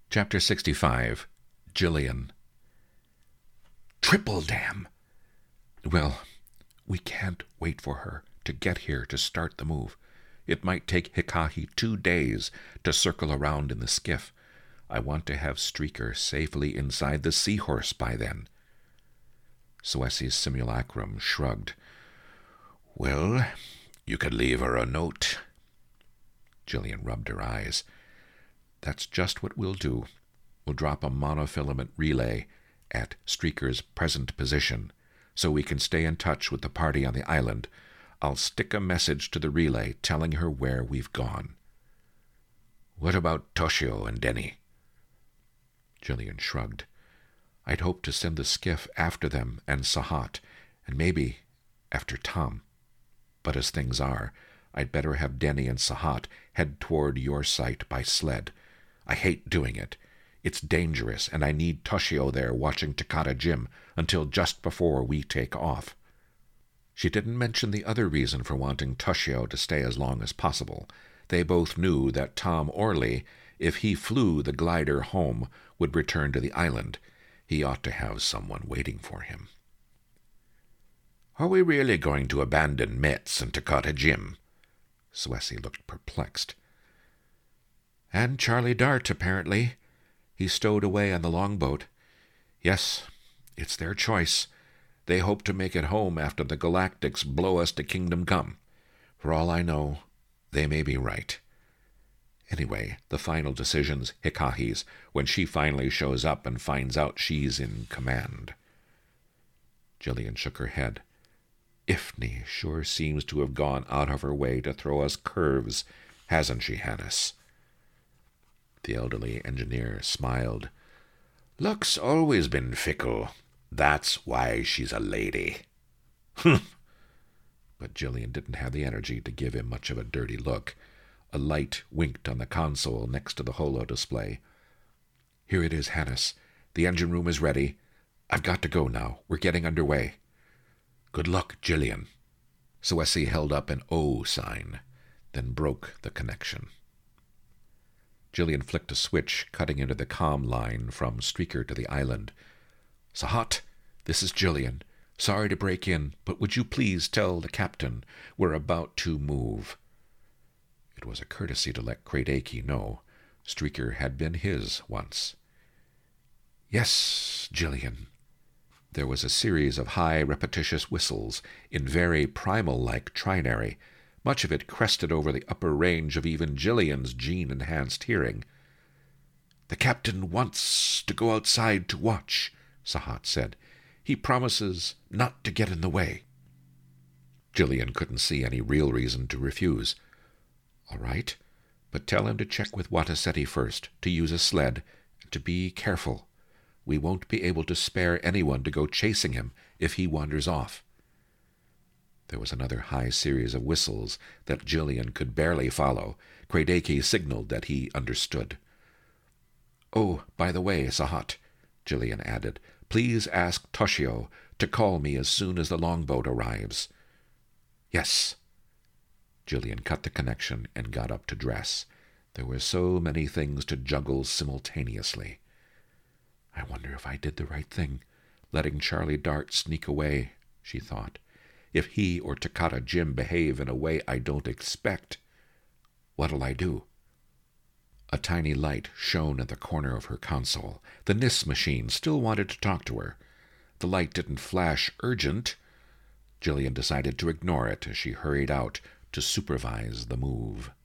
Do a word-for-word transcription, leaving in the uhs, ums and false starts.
Chapter sixty-five. Jillian. Triple damn! Well, we can't wait for her to get here to start the move. It might take Hikahi two days to circle around in the skiff. I want to have Streaker safely inside the Seahorse by then. Soesi's simulacrum shrugged. Well, you could leave her a note. Jillian rubbed her eyes. That's just what we'll do. We'll drop a monofilament relay at Streaker's present position, so we can stay in touch with the party on the island. I'll stick a message to the relay telling her where we've gone. What about Toshio and Denny? Jillian shrugged. I'd hoped to send the skiff after them and Sahat, and maybe after Tom. But as things are, I'd better have Denny and Sahat head toward your site by sled. I hate doing it. It's dangerous, and I need Toshio there watching Takata Jim until just before we take off. She didn't mention the other reason for wanting Toshio to stay as long as possible. They both knew that Tom Orley, if he flew the glider home, would return to the island. He ought to have someone waiting for him. Are we really going to abandon Metz and Takata Jim? Soesi looked perplexed. And Charlie Dart, apparently. He's stowed away on the longboat. Yes, it's their choice. They hope to make it home after the Galactics blow us to Kingdom Come. For all I know, they may be right. Anyway, the final decision's Hikahi's when she finally shows up and finds out she's in command. Jillian shook her head. Ifni sure seems to have gone out of her way to throw us curves, hasn't she, Hannes? The elderly engineer smiled. Luck's always been fickle. That's why she's a lady. Humph! But Jillian didn't have the energy to give him much of a dirty look. A light winked on the console next to the holo display. Here it is, Hannes. The engine room is ready. I've got to go now. We're getting underway. Good luck, Jillian. Soesi held up an O sign, then broke the connection. Jillian flicked a switch, cutting into the comm line from Streaker to the island. Sahat, this is Jillian. Sorry to break in, but would you please tell the captain we're about to move? It was a courtesy to let Kradeaki know. Streaker had been his once. Yes, Jillian. There was a series of high, repetitious whistles in very primal-like trinary, much of it crested over the upper range of even Jillian's gene-enhanced hearing. The captain wants to go outside to watch, Sahat said. He promises not to get in the way. Jillian couldn't see any real reason to refuse. All right, but tell him to check with Watasetti first, to use a sled, and to be careful. We won't be able to spare anyone to go chasing him if he wanders off. There was another high series of whistles that Jillian could barely follow. Kradeaki signaled that he understood. Oh, by the way, Sahat, Jillian added, please ask Toshio to call me as soon as the longboat arrives. Yes. Jillian cut the connection and got up to dress. There were so many things to juggle simultaneously. I wonder if I did the right thing, letting Charlie Dart sneak away, she thought. If he or Takata Jim behave in a way I don't expect, what'll I do? A tiny light shone at the corner of her console. The N I S machine still wanted to talk to her. The light didn't flash urgent. Jillian decided to ignore it as she hurried out to supervise the move.